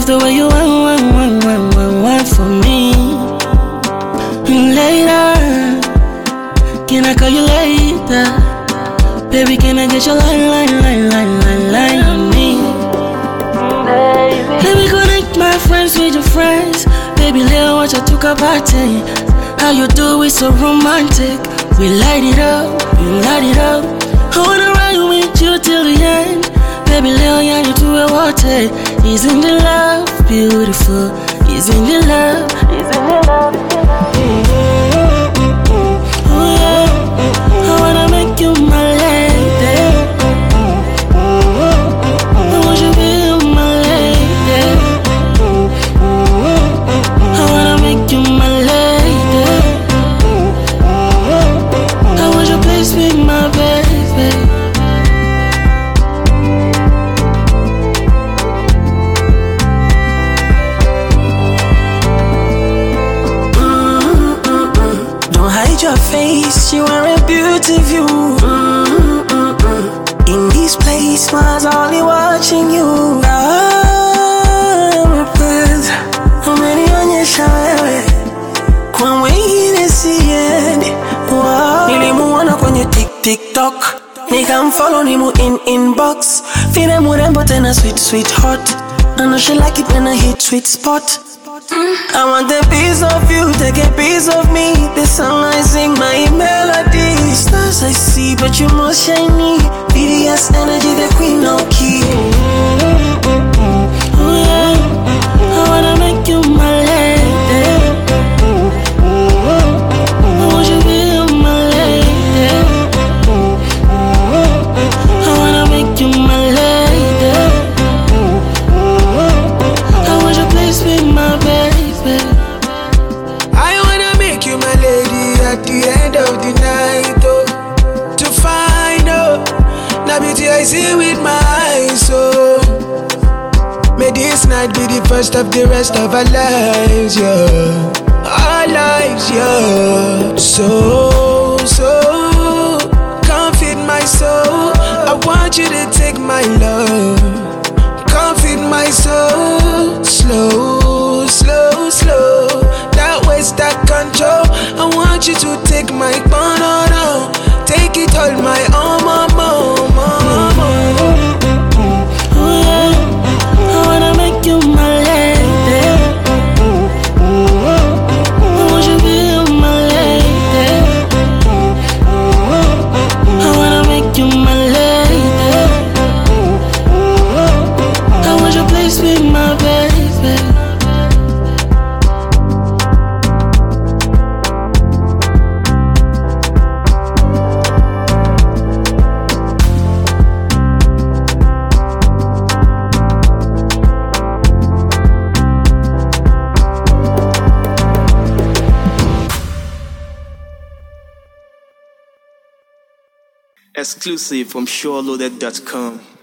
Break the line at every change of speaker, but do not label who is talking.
the way you want for me. Later, can I call you later? Baby, can I get your line on me? Let me connect my friends with your friends. Baby, let's watch I took a party. How you do it so romantic. We light it up, we light it up. I wanna ride with you till the end. Baby, let's yarn you to a water. Isn't the love beautiful? Isn't the love? Isn't the love? Oh yeah, I wanna make you my lady. I want you to be my lady. I wanna make you my lady. I want you to please be my baby.
Your face, you are a beauty view. In this place, was only watching you. I'm a friend. How many on your shower? Kwa wengine siendi. Wow. Nilimuona kwenye TikTok. Nikamfollow nimu inbox. Fine murembo tena sweet hot. I know she like it when I hit sweet spot. I want a piece of you, take a piece of me. The sunlight sing my melody. Stars I see, but you more shiny. BDS energy, the queen of key.
Oh yeah, I wanna make you my lady. I want you to be my lady. I wanna make you my lady. I want you to please be my baby.
I wanna make you my lady at the end of the night, oh. To find out the beauty I see with my eyes, oh. May this night be the first of the rest of our lives, yeah. Our lives, yeah. So, come feed my soul. I want you to take my love. Come feed my soul. Slow. That waste that control. I want you to take my banana. Take it all my mama.
Oh yeah, I wanna make you my lady. I want you to be my lady. I wanna make you my lady. I want you to please be my baby.
Exclusive from SureLoaded.com.